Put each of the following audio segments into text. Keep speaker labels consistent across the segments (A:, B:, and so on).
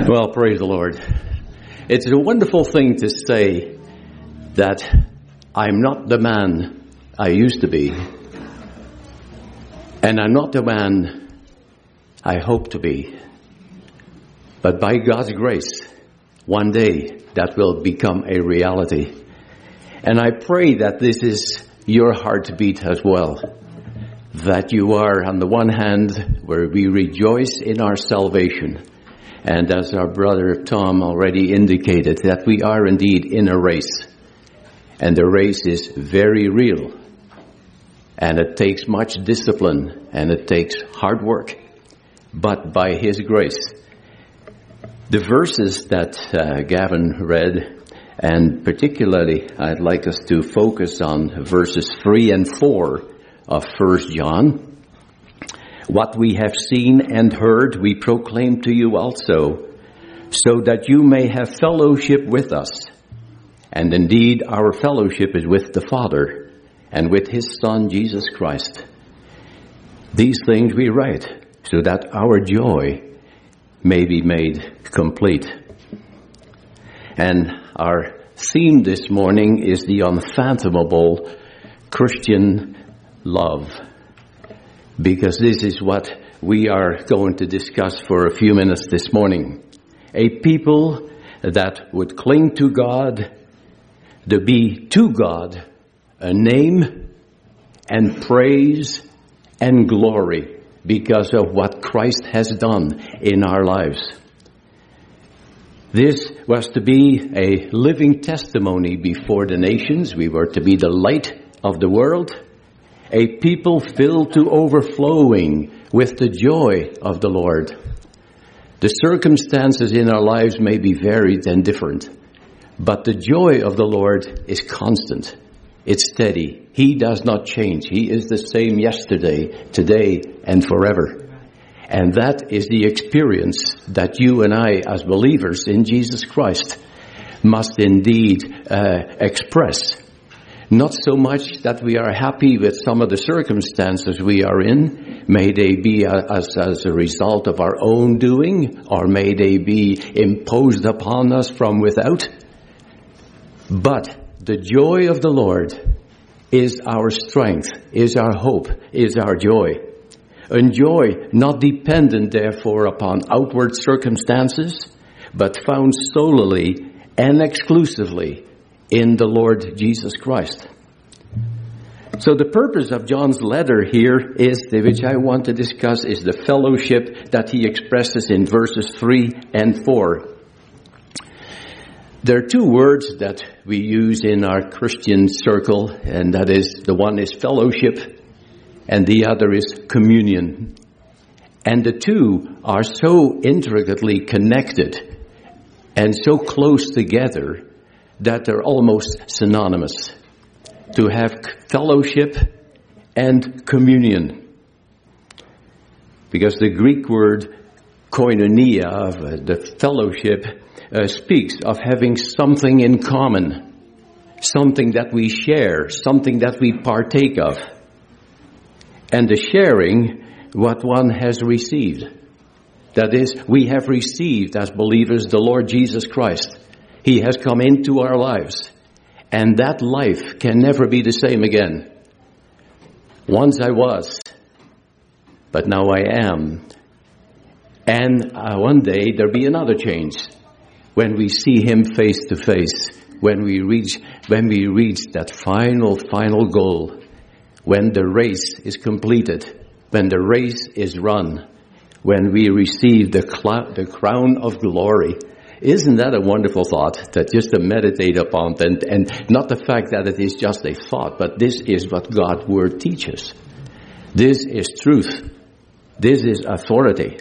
A: Well, praise the Lord. It's a wonderful thing to say that I'm not the man I used to be, and I'm not the man I hope to be. But by God's grace, one day that will become a reality. And I pray that this is your heartbeat as well. That you are, on the one hand, where we rejoice in our salvation. And as our brother Tom already indicated, that we are indeed in a race. And the race is very real. And it takes much discipline and it takes hard work. But by His grace, the verses that Gavin read, and particularly I'd like us to focus on verses 3 and 4 of 1 John. What we have seen and heard, we proclaim to you also, so that you may have fellowship with us. And indeed, our fellowship is with the Father and with His Son, Jesus Christ. These things we write, so that our joy may be made complete. And our theme this morning is the unfathomable Christian love. Because this is what we are going to discuss for a few minutes this morning. A people that would cling to God, to be to God a name and praise and glory because of what Christ has done in our lives. This was to be a living testimony before the nations. We were to be the light of the world. A people filled to overflowing with the joy of the Lord. The circumstances in our lives may be varied and different, but the joy of the Lord is constant. It's steady. He does not change. He is the same yesterday, today, and forever. And that is the experience that you and I, as believers in Jesus Christ, must indeed express. Not so much that we are happy with some of the circumstances we are in. May they be as a result of our own doing, or may they be imposed upon us from without. But the joy of the Lord is our strength, is our hope, is our joy. And joy not dependent, therefore, upon outward circumstances, but found solely and exclusively in the Lord Jesus Christ. So the purpose of John's letter here is, which I want to discuss, is the fellowship that he expresses in verses 3 and 4. There are two words that we use in our Christian circle, and that is, the one is fellowship, and the other is communion. And the two are so intricately connected and so close together that they're almost synonymous. To have fellowship and communion. Because the Greek word koinonia, of the fellowship, speaks of having something in common. Something that we share, something that we partake of. And the sharing what one has received. That is, we have received as believers the Lord Jesus Christ. He has come into our lives. And that life can never be the same again. Once I was, but now I am. And one day there'll be another change. When we see Him face to face. When we reach that final goal. When the race is completed. When the race is run. When we receive the crown of glory. Isn't that a wonderful thought, that just to meditate upon, and not the fact that it is just a thought, but this is what God's Word teaches. This is truth. This is authority.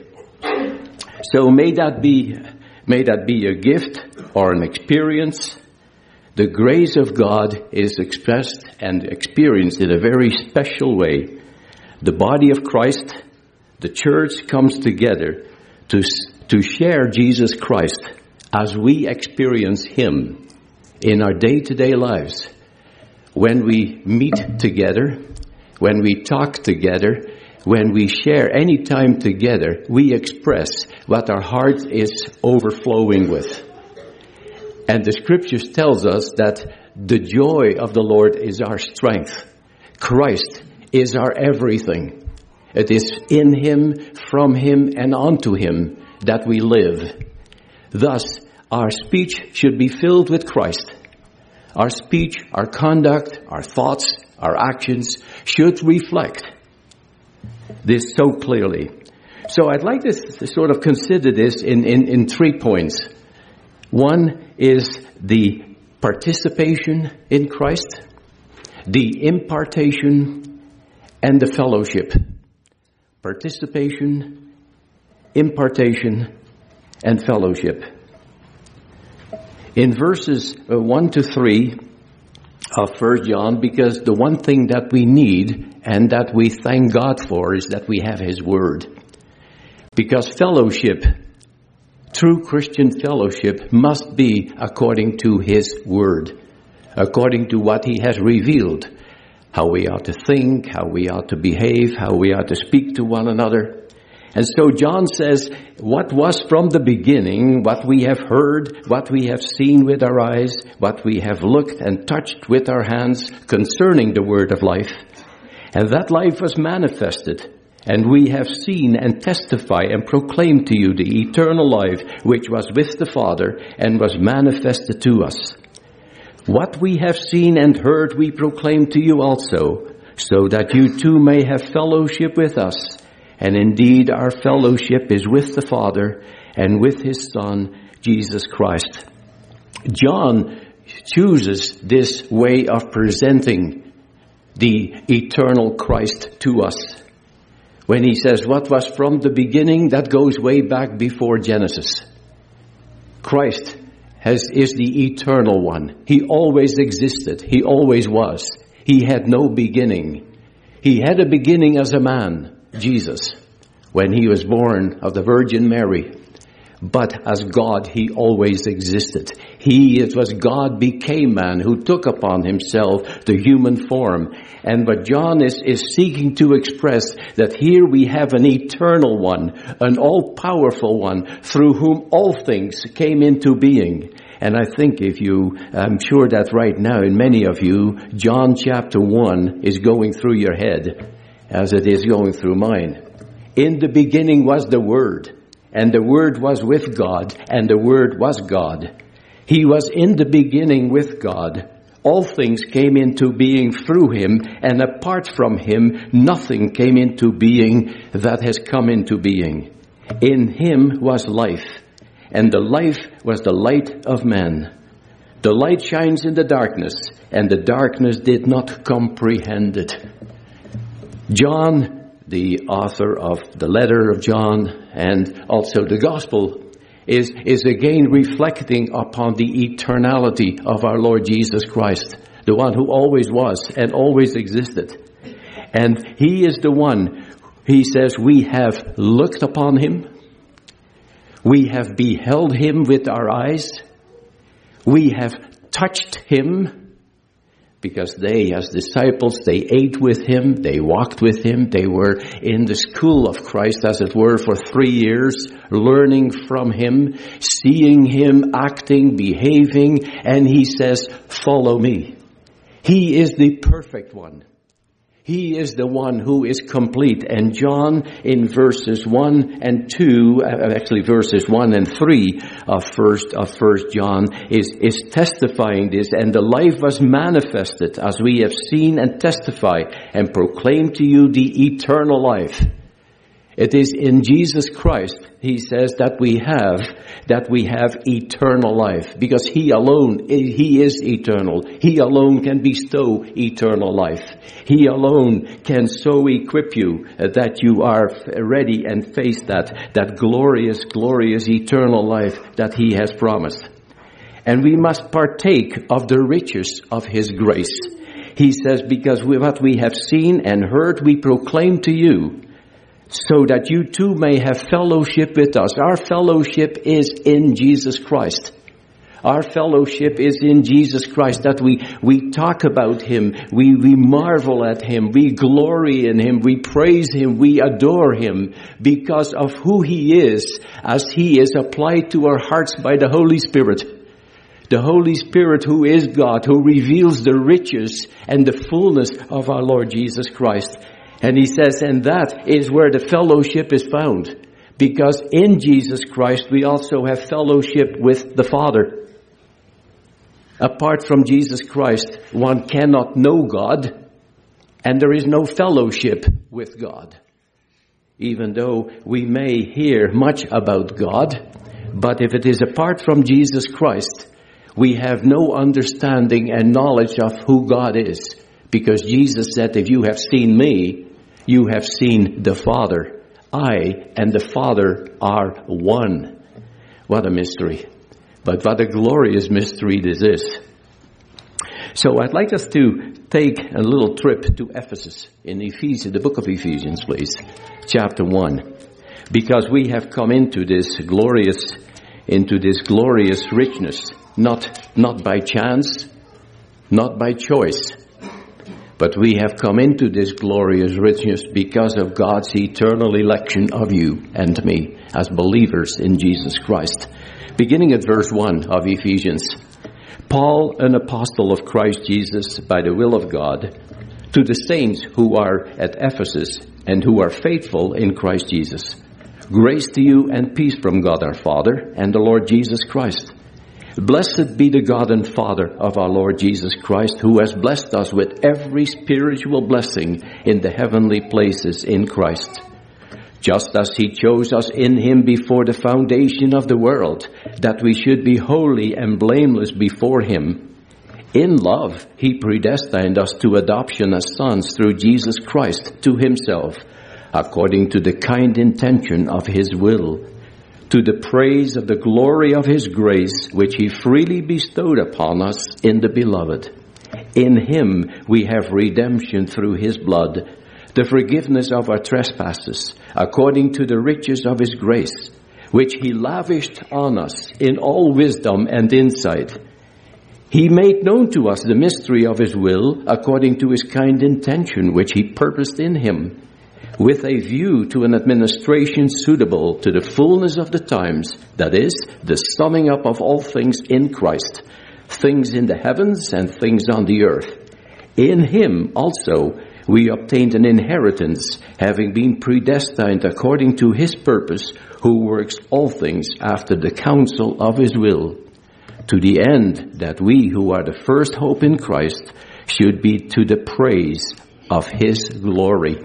A: So may that be a gift or an experience. The grace of God is expressed and experienced in a very special way. The body of Christ, the church, comes together to share Jesus Christ as we experience Him in our day-to-day lives. When we meet together, when we talk together, when we share any time together, we express what our heart is overflowing with. And the scriptures tells us that the joy of the Lord is our strength. Christ is our everything. It is in Him, from Him, and unto Him that we live. Thus, our speech should be filled with Christ. Our speech, our conduct, our thoughts, our actions should reflect this so clearly. So I'd like to sort of consider this in 3 points. One is the participation in Christ, the impartation, and the fellowship. Participation, impartation, and fellowship. In verses 1 to 3 of 1 John, because the one thing that we need and that we thank God for is that we have His Word. Because fellowship, true Christian fellowship, must be according to His Word, according to what He has revealed, how we ought to think, how we ought to behave, how we ought to speak to one another. And so John says, what was from the beginning, what we have heard, what we have seen with our eyes, what we have looked and touched with our hands concerning the word of life. And that life was manifested, and we have seen and testify and proclaim to you the eternal life which was with the Father and was manifested to us. What we have seen and heard we proclaim to you also, so that you too may have fellowship with us. And indeed our fellowship is with the Father and with His Son, Jesus Christ. John chooses this way of presenting the eternal Christ to us. When he says what was from the beginning, that goes way back before Genesis. Christ is the eternal one. He always existed. He always was. He had no beginning. He had a beginning as a man, Jesus, when He was born of the Virgin Mary. But as God, He always existed. It was God became man who took upon Himself the human form. And what John is seeking to express, that here we have an eternal one, an all-powerful one, through whom all things came into being. And I think I'm sure that right now in many of you, John chapter 1 is going through your head as it is going through mine. In the beginning was the Word, and the Word was with God, and the Word was God. He was in the beginning with God. All things came into being through Him, and apart from Him, nothing came into being that has come into being. In Him was life, and the life was the light of men. The light shines in the darkness, and the darkness did not comprehend it. John, the author of the letter of John and also the gospel, is again reflecting upon the eternality of our Lord Jesus Christ, the one who always was and always existed. And He is the one, he says, we have looked upon Him, we have beheld Him with our eyes, we have touched Him, because they, as disciples, they ate with Him, they walked with Him, they were in the school of Christ, as it were, for 3 years, learning from Him, seeing Him, acting, behaving, and He says, follow me. He is the perfect one. He is the one who is complete. And John, in verses 1 and 2, actually verses 1 and 3 of First John, is testifying this. And the life was manifested, as we have seen and testify and proclaim to you the eternal life. It is in Jesus Christ, he says, that we have eternal life, because He alone, He is eternal. He alone can bestow eternal life. He alone can so equip you that you are ready and face that glorious, glorious eternal life that He has promised. And we must partake of the riches of His grace. He says, because what we have seen and heard, we proclaim to you, so that you too may have fellowship with us. Our fellowship is in Jesus Christ. Our fellowship is in Jesus Christ, that we talk about Him, we marvel at Him, we glory in Him, we praise Him, we adore Him because of who He is as He is applied to our hearts by the Holy Spirit. The Holy Spirit who is God, who reveals the riches and the fullness of our Lord Jesus Christ. And He says, and that is where the fellowship is found. Because in Jesus Christ we also have fellowship with the Father. Apart from Jesus Christ, one cannot know God, and there is no fellowship with God. Even though we may hear much about God, but if it is apart from Jesus Christ, we have no understanding and knowledge of who God is. Because Jesus said, if you have seen me, you have seen the Father. I and the Father are one. What a mystery. But what a glorious mystery this is. So I'd like us to take a little trip to Ephesus, in Ephesians, the book of Ephesians, please, chapter 1. Because we have come into this glorious richness, not by chance, not by choice, but we have come into this glorious richness because of God's eternal election of you and me as believers in Jesus Christ. Beginning at verse 1 of Ephesians. Paul, an apostle of Christ Jesus by the will of God, to the saints who are at Ephesus and who are faithful in Christ Jesus. Grace to you and peace from God our Father and the Lord Jesus Christ. Blessed be the God and Father of our Lord Jesus Christ, who has blessed us with every spiritual blessing in the heavenly places in Christ. Just as He chose us in Him before the foundation of the world, that we should be holy and blameless before Him. In love, He predestined us to adoption as sons through Jesus Christ to Himself, according to the kind intention of His will, to the praise of the glory of His grace, which He freely bestowed upon us in the Beloved. In Him we have redemption through His blood, the forgiveness of our trespasses, according to the riches of His grace, which He lavished on us in all wisdom and insight. He made known to us the mystery of His will, according to His kind intention, which He purposed in Him, with a view to an administration suitable to the fullness of the times, that is, the summing up of all things in Christ, things in the heavens and things on the earth. In Him also we obtained an inheritance, having been predestined according to His purpose, who works all things after the counsel of His will, to the end that we who are the first hope in Christ should be to the praise of His glory.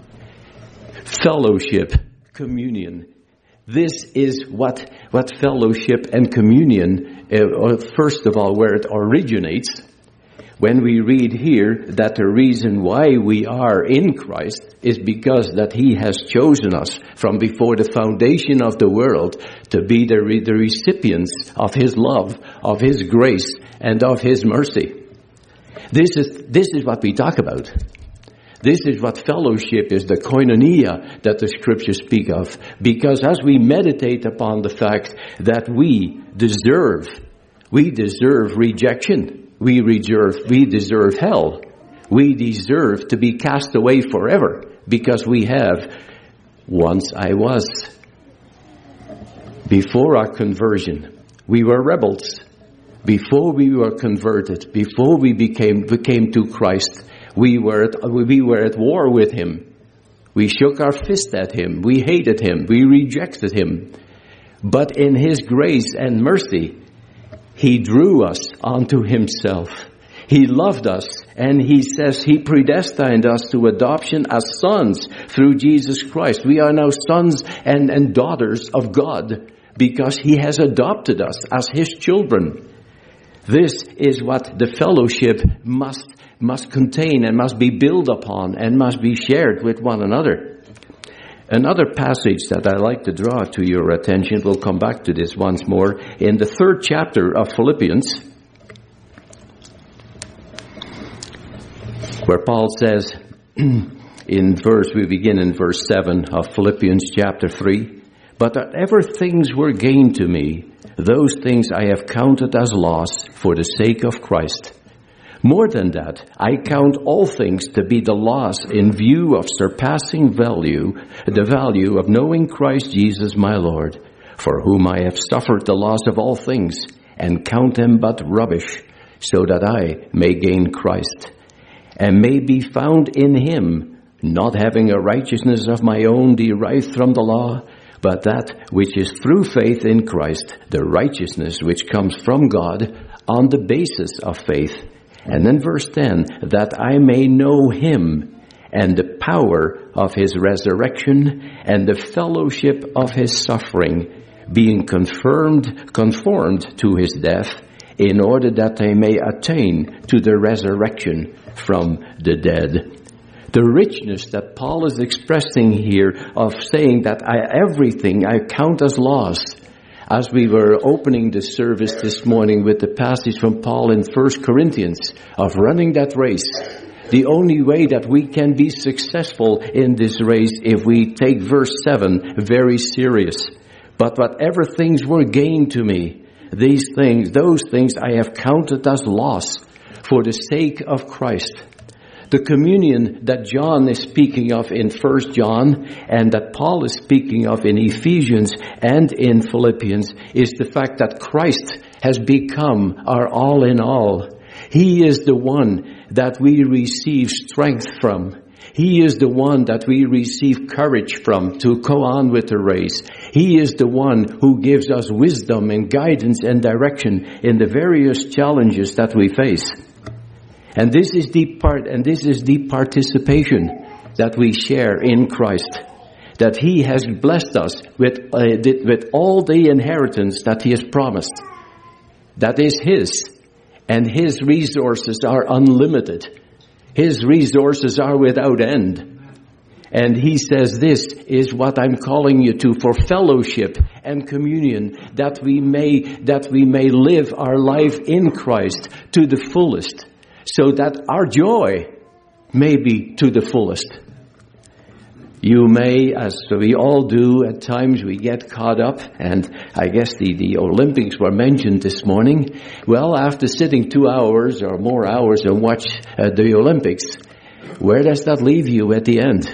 A: Fellowship, communion. This is what fellowship and communion, first of all, where it originates. When we read here that the reason why we are in Christ is because that He has chosen us from before the foundation of the world to be the recipients of His love, of His grace, and of His mercy. This is what we talk about. This is what fellowship is, the koinonia that the scriptures speak of. Because as we meditate upon the fact that we deserve rejection. We deserve hell. We deserve to be cast away forever because we have, once I was. Before our conversion, we were rebels. Before we were converted, before we came to Christ, we were at war with Him. We shook our fist at Him. We hated Him. We rejected Him. But in His grace and mercy, He drew us unto Himself. He loved us, and He says He predestined us to adoption as sons through Jesus Christ. We are now sons and daughters of God because He has adopted us as His children. This is what the fellowship must contain and must be built upon and must be shared with one another. Another passage that I like to draw to your attention, we'll come back to this once more, in the 3rd chapter of Philippians, where Paul says, we begin in verse 7 of Philippians chapter 3, but whatever things were gained to me, those things I have counted as loss for the sake of Christ. More than that, I count all things to be the loss in view of surpassing value, the value of knowing Christ Jesus my Lord, for whom I have suffered the loss of all things, and count them but rubbish, so that I may gain Christ, and may be found in him, not having a righteousness of my own derived from the law, but that which is through faith in Christ, the righteousness which comes from God on the basis of faith. And then verse 10, that I may know him and the power of his resurrection and the fellowship of his suffering, being conformed to his death, in order that I may attain to the resurrection from the dead. The richness that Paul is expressing here of saying that everything I count as loss. As we were opening the service this morning with the passage from Paul in 1 Corinthians of running that race, the only way that we can be successful in this race if we take verse 7 very serious. But whatever things were gained to me, those things I have counted as loss for the sake of Christ. The communion that John is speaking of in 1 John and that Paul is speaking of in Ephesians and in Philippians is the fact that Christ has become our all in all. He is the one that we receive strength from. He is the one that we receive courage from to go on with the race. He is the one who gives us wisdom and guidance and direction in the various challenges that we face. And this is the participation that we share in Christ. That he has blessed us with all the inheritance that he has promised. That is his. And his resources are unlimited. His resources are without end. And he says, this is what I'm calling you to, for fellowship and communion, that we may live our life in Christ to the fullest, so that our joy may be to the fullest. You may, as we all do, at times we get caught up, and I guess the Olympics were mentioned this morning. Well, after sitting 2 hours or more hours and watch the Olympics, where does that leave you at the end?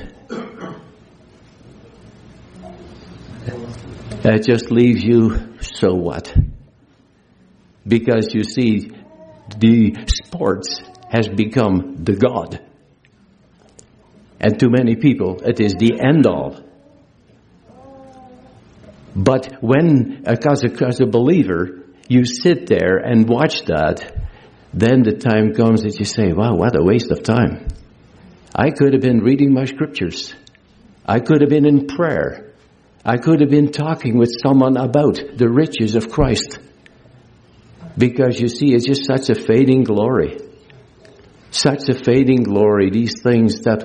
A: That just leaves you, so what? Because you see, the sports has become the God. And to many people, it is the end all. But when, as a believer, you sit there and watch that, then the time comes that you say, wow, what a waste of time. I could have been reading my scriptures. I could have been in prayer. I could have been talking with someone about the riches of Christ. Because you see, it's just such a fading glory. Such a fading glory, these things that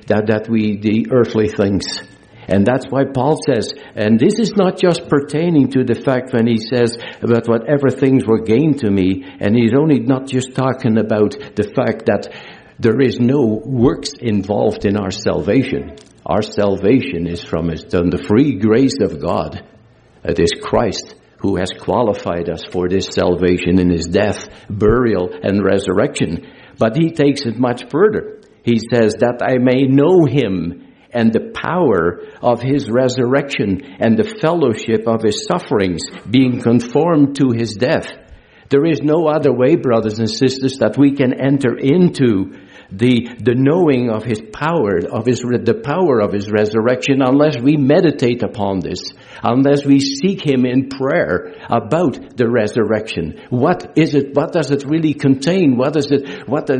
A: the earthly things. And that's why Paul says, and this is not just pertaining to the fact when he says about whatever things were gained to me, and he's only not just talking about the fact that there is no works involved in our salvation. Our salvation is from the free grace of God. It is Christ who has qualified us for this salvation in his death, burial, and resurrection. But he takes it much further. He says that I may know him and the power of his resurrection and the fellowship of his sufferings, being conformed to his death. There is no other way, brothers and sisters, that we can enter into the knowing of his power, the power of his resurrection, unless we meditate upon this, unless we seek him in prayer about the resurrection. What is it? What does it really contain? What is it? What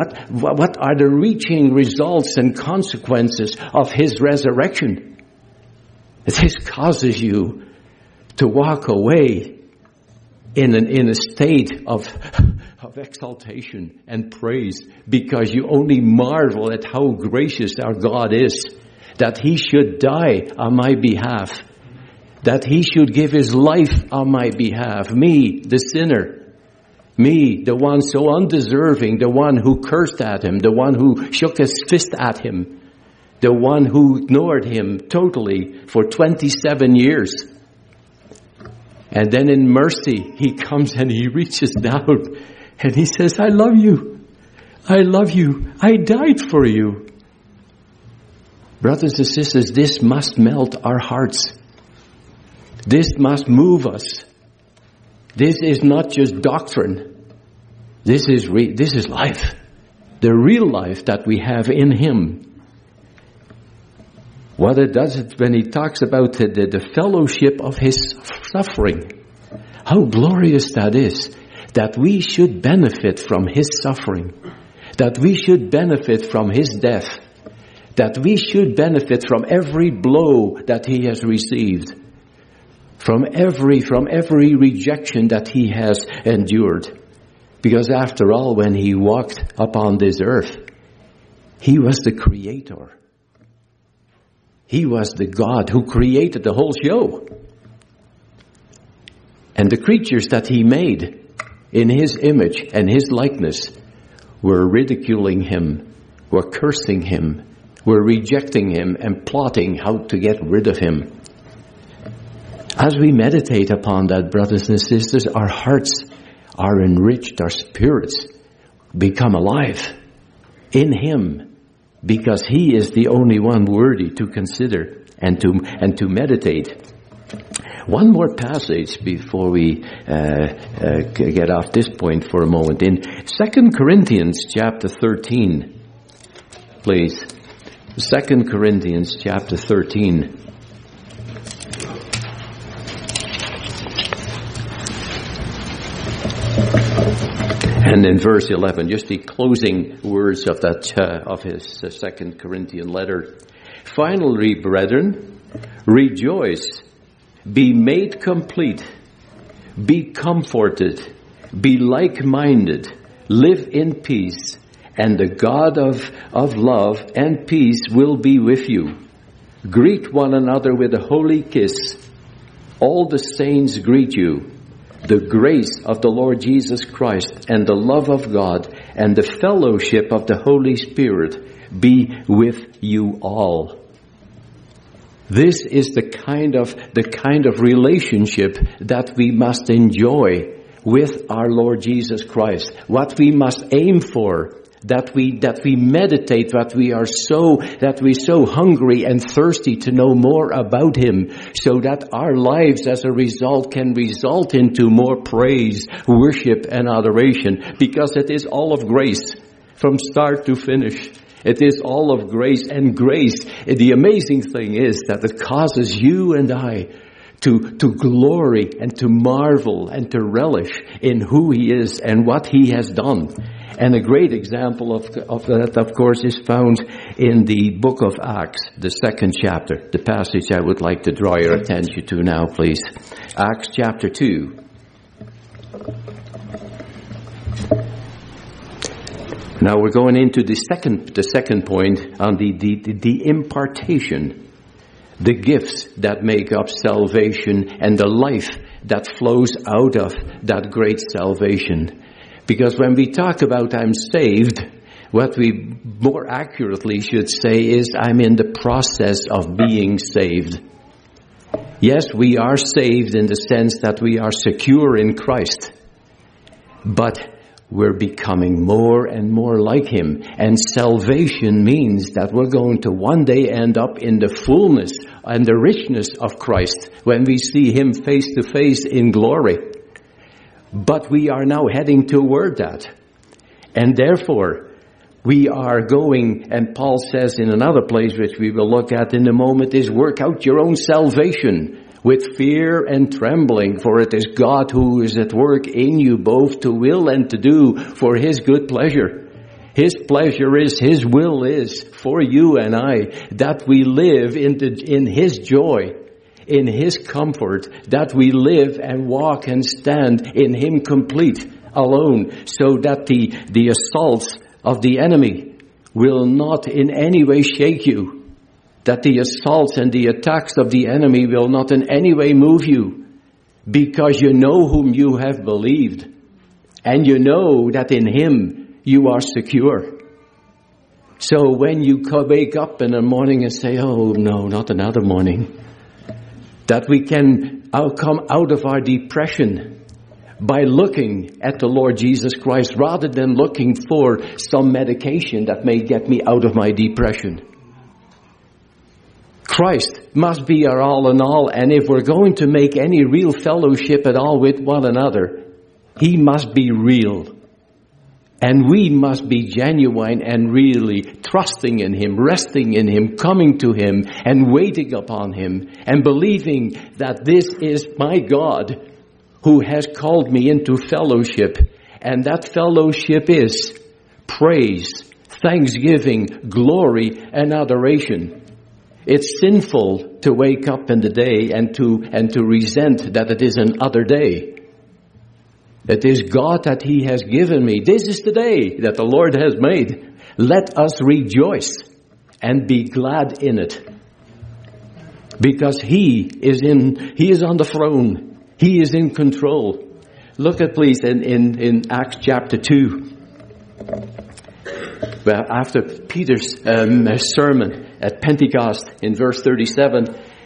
A: are the reaching results and consequences of his resurrection? This causes you to walk away in a state of exaltation and praise, because you only marvel at how gracious our God is, that he should die on my behalf, that he should give his life on my behalf, me, the sinner, me, the one so undeserving, the one who cursed at him, the one who shook his fist at him, the one who ignored him totally for 27 years. And then in mercy, he comes and he reaches down and he says, I love you. I love you. I died for you. Brothers and sisters, this must melt our hearts. This must move us. This is not just doctrine. This is life. The real life that we have in him. What it does when he talks about the fellowship of his suffering. How glorious that is. That we should benefit from his suffering. That we should benefit from his death. That we should benefit from every blow that he has received. From every rejection that he has endured. Because after all, when he walked upon this earth, he was the creator. He was the God who created the whole show. And the creatures that he made in his image and his likeness were ridiculing him, were cursing him, were rejecting him and plotting how to get rid of him. As we meditate upon that, brothers and sisters, our hearts are enriched, our spirits become alive in him. Because he is the only one worthy to consider and to meditate. One more passage before we get off this point for a moment. In 2 Corinthians chapter 13, please. 2 Corinthians chapter 13. And in verse 11, just the closing words of that of his 2 Corinthian letter. Finally, brethren, rejoice, be made complete, be comforted, be like-minded, live in peace, and the God of love and peace will be with you. Greet one another with a holy kiss. All the saints greet you. The grace of the Lord Jesus Christ and the love of God and the fellowship of the Holy Spirit be with you all. This is the kind of relationship that we must enjoy with our Lord Jesus Christ. What we must aim for, that we meditate, that we're so hungry and thirsty to know more about him, so that our lives as a result can result into more praise, worship and adoration, because it is all of grace from start to finish. It is all of grace, and grace, the amazing thing is that it causes you and I to glory and to marvel and to relish in who he is and what he has done. And a great example of that, of course, is found in the book of Acts, the 2nd chapter, the passage I would like to draw your attention to now, please. Acts chapter 2. Now we're going into the second point on the impartation, the gifts that make up salvation and the life that flows out of that great salvation. Because when we talk about I'm saved, what we more accurately should say is I'm in the process of being saved. Yes, we are saved in the sense that we are secure in Christ. But we're becoming more and more like him. And salvation means that we're going to one day end up in the fullness and the richness of Christ when we see him face to face in glory. But we are now heading toward that. And therefore, we are going, and Paul says in another place, which we will look at in a moment, is work out your own salvation with fear and trembling, for it is God who is at work in you both to will and to do for his good pleasure. His pleasure is, his will is for you and I, that we live in his joy, in his comfort, that we live and walk and stand in him complete, alone, so that the assaults of the enemy will not in any way shake you. That the assaults and the attacks of the enemy will not in any way move you, because you know whom you have believed, and you know that in him you are secure. So when you wake up in the morning and say, oh no, not another morning, that we can come out of our depression by looking at the Lord Jesus Christ rather than looking for some medication that may get me out of my depression. Christ must be our all in all, and if we're going to make any real fellowship at all with one another, He must be real. And we must be genuine and really trusting in Him, resting in Him, coming to Him and waiting upon Him and believing that this is my God who has called me into fellowship. And that fellowship is praise, thanksgiving, glory, and adoration. It's sinful to wake up in the day and to resent that it is another day. It is God that He has given me. This is the day that the Lord has made. Let us rejoice and be glad in it. Because He is on the throne. He is in control. Look at please in Acts chapter 2. Well, after Peter's sermon at Pentecost in verse 37,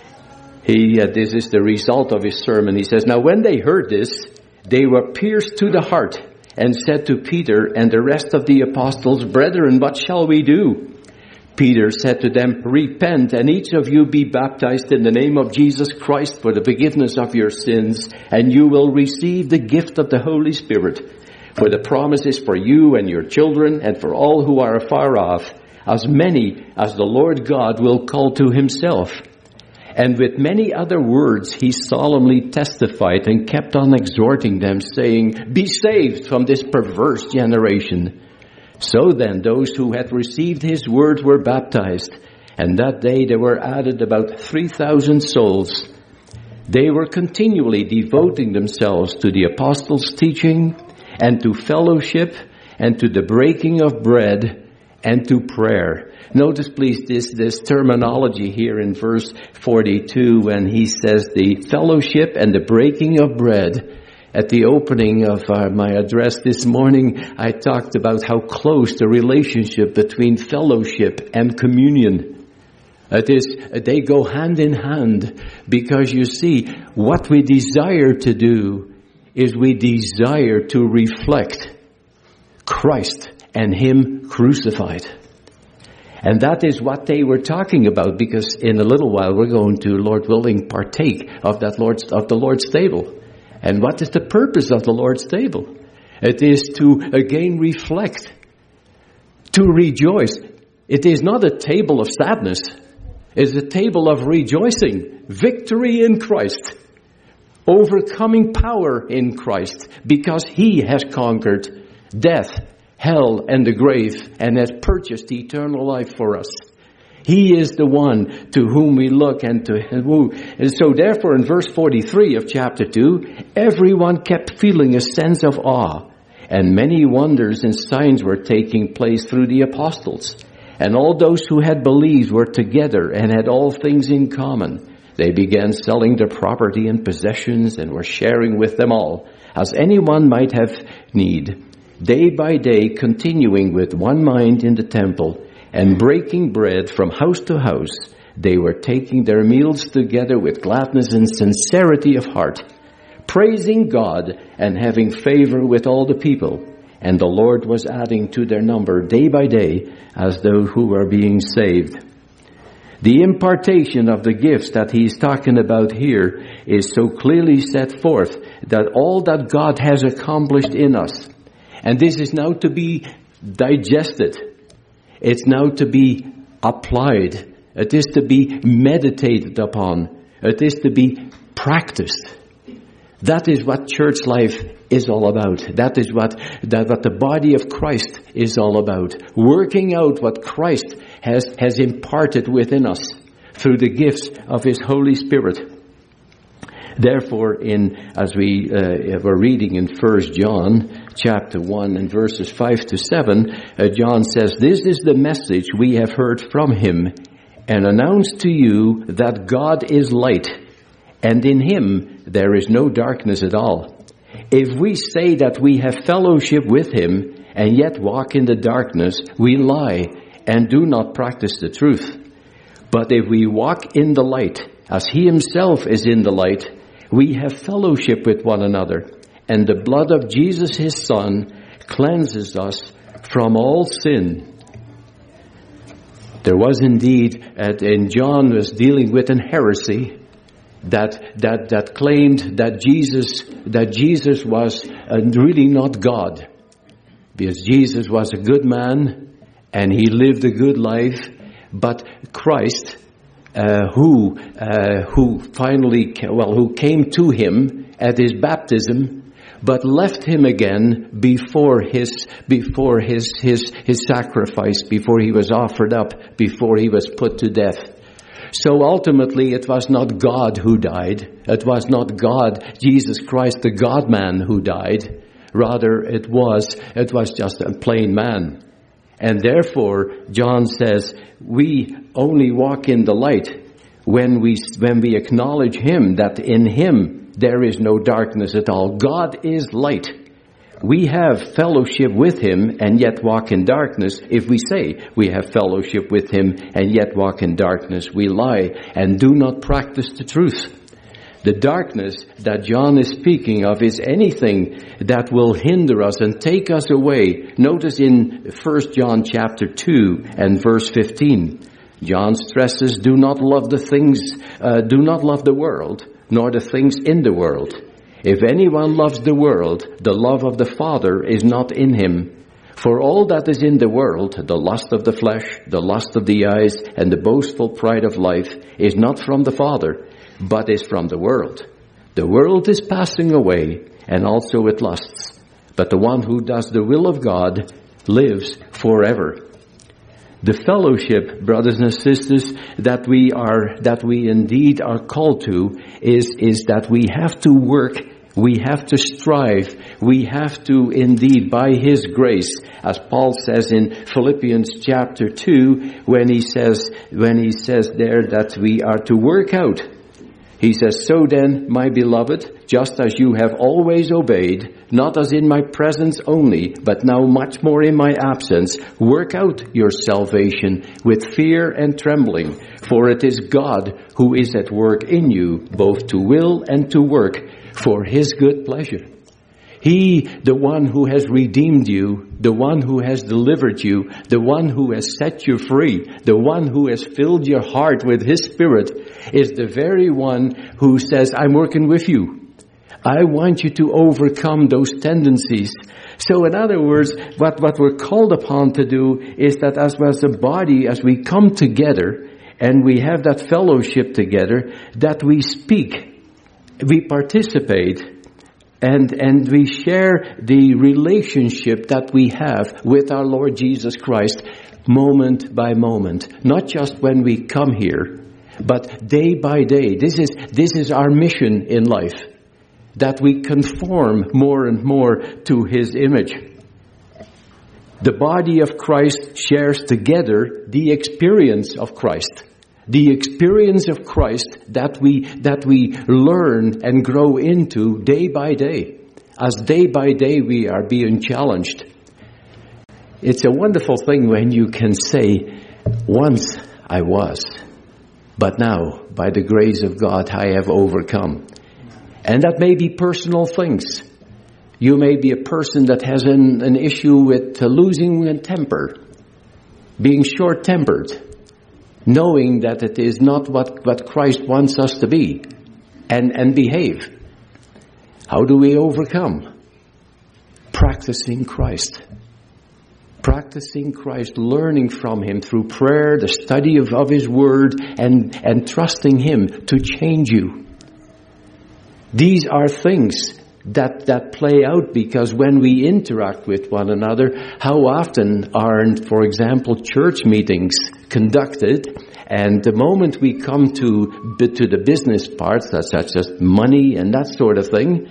A: this is the result of his sermon. He says, "Now when they heard this, they were pierced to the heart and said to Peter and the rest of the apostles, 'Brethren, what shall we do?' Peter said to them, 'Repent, and each of you be baptized in the name of Jesus Christ for the forgiveness of your sins, and you will receive the gift of the Holy Spirit. For the promise is for you and your children and for all who are afar off, as many as the Lord God will call to Himself.' And with many other words he solemnly testified and kept on exhorting them, saying, 'Be saved from this perverse generation.' So then those who had received His word were baptized, and that day there were added about 3,000 souls. They were continually devoting themselves to the apostles' teaching, and to fellowship, and to the breaking of bread, and to prayer." Notice please this terminology here in verse 42 when he says the fellowship and the breaking of bread. At the opening of my address this morning, I talked about how close the relationship between fellowship and communion. They go hand in hand, because you see, what we desire to do is we desire to reflect Christ and Him crucified. And that is what they were talking about, because in a little while we're going to, Lord willing, partake of the Lord's table. And what is the purpose of the Lord's table? It is to again reflect, to rejoice. It is not a table of sadness. It's a table of rejoicing, victory in Christ, overcoming power in Christ, because He has conquered death, hell, and the grave, and has purchased eternal life for us. He is the one to whom we look and so therefore in verse 43 of chapter 2, everyone kept feeling a sense of awe, and many wonders and signs were taking place through the apostles. And all those who had believed were together and had all things in common. They began selling their property and possessions and were sharing with them all, as anyone might have need. Day by day, continuing with one mind in the temple and breaking bread from house to house, they were taking their meals together with gladness and sincerity of heart, praising God and having favor with all the people. And the Lord was adding to their number day by day as those who were being saved. The impartation of the gifts that he's talking about here is so clearly set forth, that all that God has accomplished in us, and this is now to be digested. It's now to be applied. It is to be meditated upon. It is to be practiced. That is what church life is all about. That is what the body of Christ is all about. Working out what Christ has imparted within us through the gifts of His Holy Spirit. Therefore, as we were reading in 1 John chapter 1 and verses 5 to 7, John says, "This is the message we have heard from Him and announced to you, that God is light, and in Him there is no darkness at all. If we say that we have fellowship with Him and yet walk in the darkness, we lie and do not practice the truth. But if we walk in the light, as He Himself is in the light, we have fellowship with one another, and the blood of Jesus, his Son, cleanses us from all sin. There was indeed, and John was dealing with an heresy that claimed that Jesus was really not God, because Jesus was a good man and he lived a good life, but Christ, who came to him at his baptism, but left him again before his sacrifice, before he was offered up, before he was put to death. So ultimately it was not God who died. It was not God, Jesus Christ, the God-man, who died. Rather, it was just a plain man. And therefore, John says, we only walk in the light when we acknowledge him, that in him there is no darkness at all. God is light. We have fellowship with him and yet walk in darkness. If we say we have fellowship with him and yet walk in darkness, we lie and do not practice the truth. The darkness that John is speaking of is anything that will hinder us and take us away. Notice in 1 John chapter 2 and verse 15, John stresses, do not love the world, nor the things in the world. If anyone loves the world, the love of the Father is not in him. For all that is in the world, the lust of the flesh, the lust of the eyes, and the boastful pride of life, is not from the Father, but is from the world. The world is passing away, and also it lusts. But the one who does the will of God lives forever. The fellowship, brothers and sisters, that we indeed are called to is that we have to work, we have to strive, we have to indeed, by his grace, as Paul says in Philippians chapter 2, when he says there that we are to work out. He says, so then, my beloved, just as you have always obeyed, not as in my presence only, but now much more in my absence, work out your salvation with fear and trembling, for it is God who is at work in you, both to will and to work for his good pleasure. He, the one who has redeemed you, the one who has delivered you, the one who has set you free, the one who has filled your heart with his Spirit, is the very one who says, I'm working with you. I want you to overcome those tendencies. So in other words, what we're called upon to do is that as a body, as we come together and we have that fellowship together, that we speak, we participate, and we share the relationship that we have with our Lord Jesus Christ moment by moment. Not just when we come here, but day by day. This is our mission in life, that we conform more and more to his image. The body of Christ shares together the experience of Christ. The experience of Christ that we learn and grow into day by day. As day by day we are being challenged. It's a wonderful thing when you can say, once I was, but now by the grace of God I have overcome. And that may be personal things. You may be a person that has an issue with losing a temper, being short-tempered, knowing that it is not what Christ wants us to be and behave. How do we overcome? Practicing Christ. Practicing Christ, learning from him through prayer, the study of his word, and trusting him to change you. These are things that play out, because when we interact with one another, how often are, for example, church meetings conducted, and the moment we come to the business parts, such as money and that sort of thing,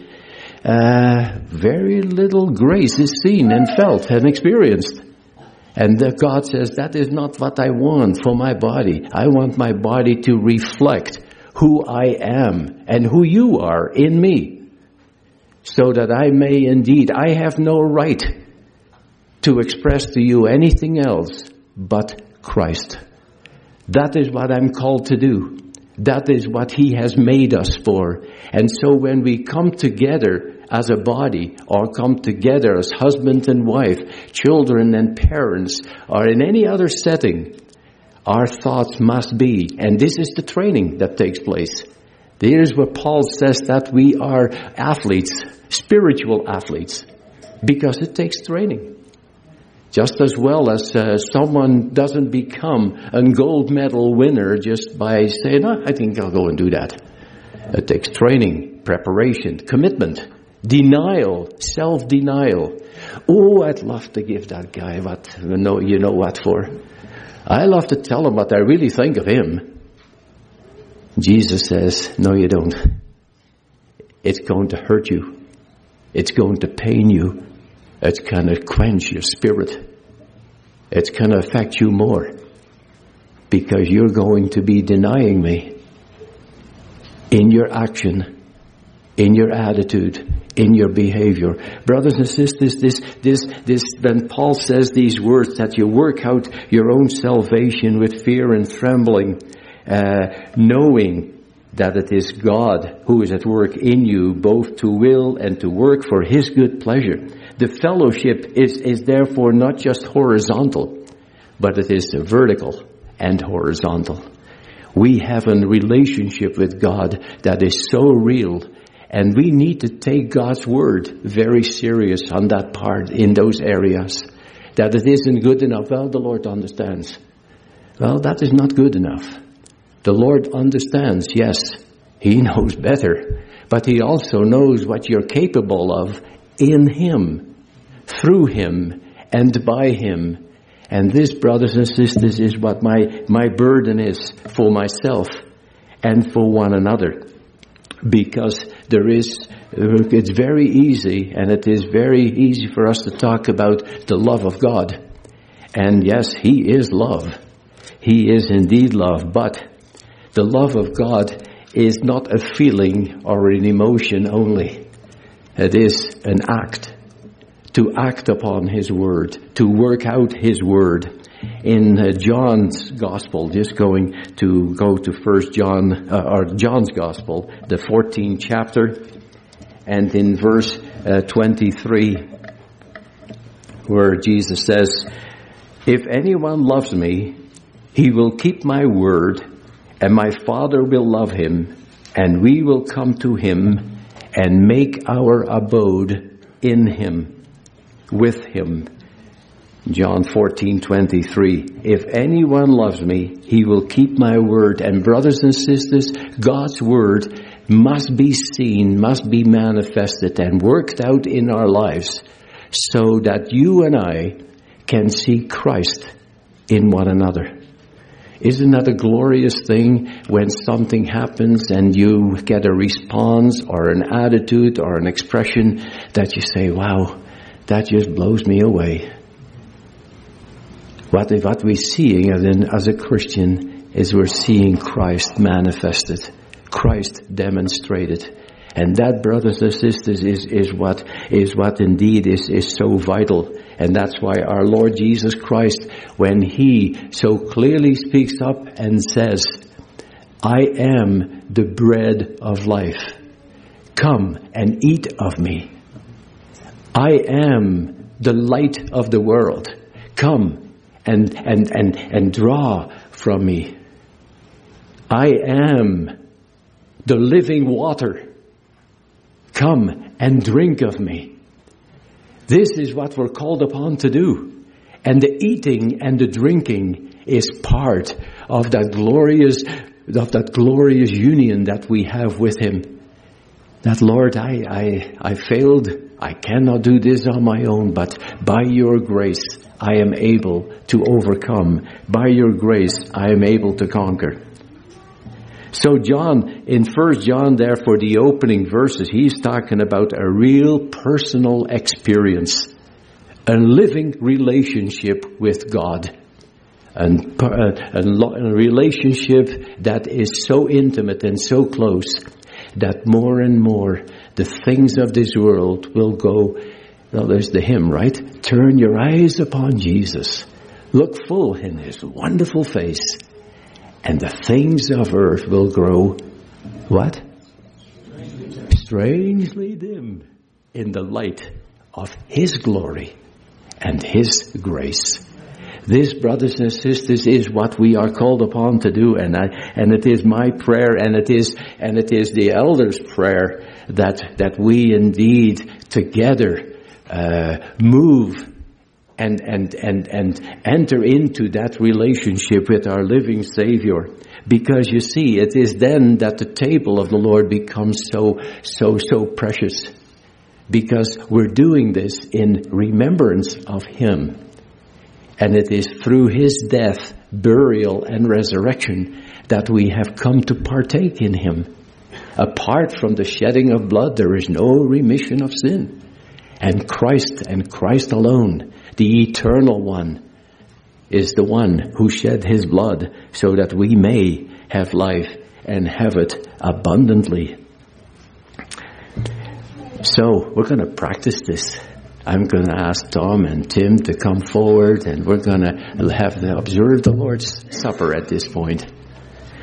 A: very little grace is seen and felt and experienced. And God says, that is not what I want for my body. I want my body to reflect who I am and who you are in me. So that I may indeed, I have no right to express to you anything else but Christ. That is what I'm called to do. That is what He has made us for. And so when we come together as a body, or come together as husband and wife, children and parents, or in any other setting, our thoughts must be, and this is the training that takes place. Here's where Paul says that we are athletes, spiritual athletes, because it takes training. Just as well as someone doesn't become a gold medal winner just by saying, oh, I think I'll go and do that. It takes training, preparation, commitment, denial, self-denial. Oh, I'd love to give that guy what, you know what for. I love to tell him what I really think of him. Jesus says, no, you don't. It's going to hurt you. It's going to pain you. It's going to quench your spirit. It's going to affect you more. Because you're going to be denying me in your action, in your attitude, in your behavior. Brothers and sisters, when Paul says these words, that you work out your own salvation with fear and trembling, knowing that it is God who is at work in you, both to will and to work for His good pleasure. The fellowship is therefore not just horizontal, but it is vertical and horizontal. We have a relationship with God that is so real, and we need to take God's word very serious on that part, in those areas. That it isn't good enough. Well, the Lord understands. Well, that is not good enough. The Lord understands, yes, He knows better, but He also knows what you're capable of in Him, through Him, and by Him. And this, brothers and sisters, is what my burden is for myself and for one another. Because it's very easy, and it is very easy for us to talk about the love of God. And yes, He is love. He is indeed love, but the love of God is not a feeling or an emotion only. It is an act. To act upon His word. To work out His word. In John's Gospel, just go to 1 John, or John's Gospel, the 14th chapter, and in verse 23, where Jesus says, if anyone loves me, he will keep my word, and my Father will love him, and we will come to him and make our abode in him, with him. John 14:23. If anyone loves me, he will keep my word. And brothers and sisters, God's word must be seen, must be manifested and worked out in our lives so that you and I can see Christ in one another. Isn't that a glorious thing when something happens and you get a response or an attitude or an expression that you say, wow, that just blows me away. What we're seeing as a Christian is we're seeing Christ manifested, Christ demonstrated. And that, brothers and sisters, is what indeed is so vital. And that's why our Lord Jesus Christ, when He so clearly speaks up and says, I am the bread of life. Come and eat of me. I am the light of the world. Come and draw from me. I am the living water. Come and drink of me. This is what we're called upon to do. And the eating and the drinking is part of that glorious union that we have with Him. That, Lord, I failed. I cannot do this on my own, but by your grace, I am able to overcome. By your grace, I am able to conquer. So John, in 1 John, therefore, the opening verses, he's talking about a real personal experience, a living relationship with God, and a relationship that is so intimate and so close that more and more the things of this world will go. Well, there's the hymn, right? Turn your eyes upon Jesus. Look full in His wonderful face. And the things of earth will grow, what? Strangely dim in the light of His glory and His grace. This, brothers and sisters, is what we are called upon to do, and it is my prayer, and it is the elders' prayer that we indeed together move and enter into that relationship with our living Savior. Because you see, it is then that the table of the Lord becomes so precious. Because we're doing this in remembrance of Him. And it is through His death, burial, and resurrection that we have come to partake in Him. Apart from the shedding of blood, there is no remission of sin. And Christ alone, the Eternal One, is the one who shed His blood so that we may have life and have it abundantly. So we're going to practice this. I'm going to ask Tom and Tim to come forward, and we're going to observe the Lord's Supper at this point.